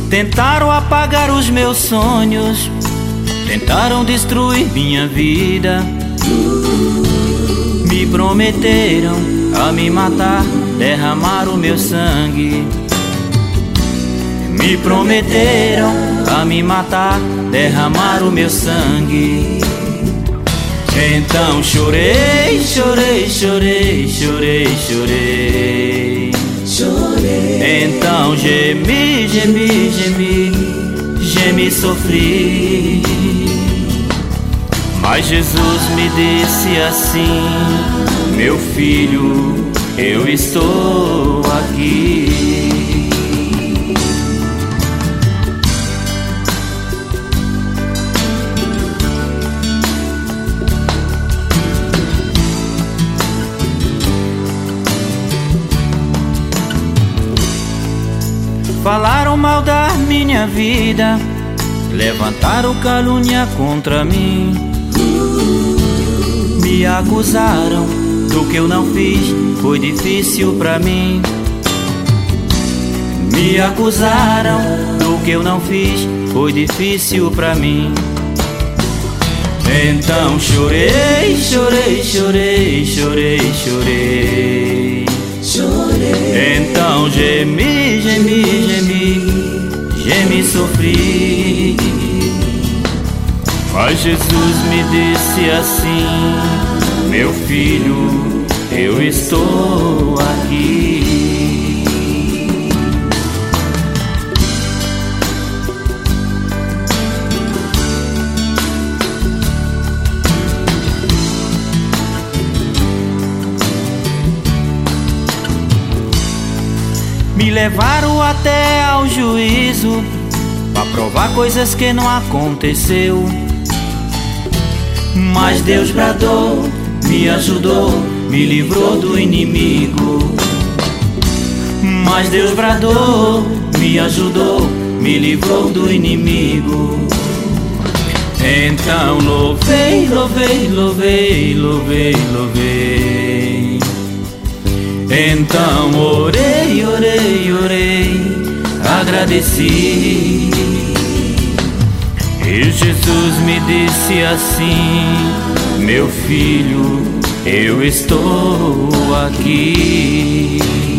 Tentaram apagar os meus sonhos, tentaram destruir minha vida. Me prometeram a me matar, derramar o meu sangue. Me prometeram a me matar, derramar o meu sangue. Então chorei, chorei, chorei, chorei, chorei. Então gemi, gemi, gemi, gemi, sofri. Mas Jesus me disse assim: meu filho, eu estou aqui. Falaram mal da minha vida, levantaram calúnia contra mim. Me acusaram do que eu não fiz, foi difícil pra mim. Me acusaram do que eu não fiz, foi difícil pra mim. Então chorei, chorei, chorei, chorei, chorei. Então gemi, gemi, gemi, gemi, sofri. Mas Jesus me disse assim: meu filho, eu estou aqui. Me levaram até ao juízo pra provar coisas que não aconteceu. Mas Deus bradou, me ajudou, me livrou do inimigo. Mas Deus bradou, me ajudou, me livrou do inimigo. Então louvei, louvei, louvei, louvei, louvei. Então orei, orei, orei, agradeci. E Jesus me disse assim: meu filho, eu estou aqui.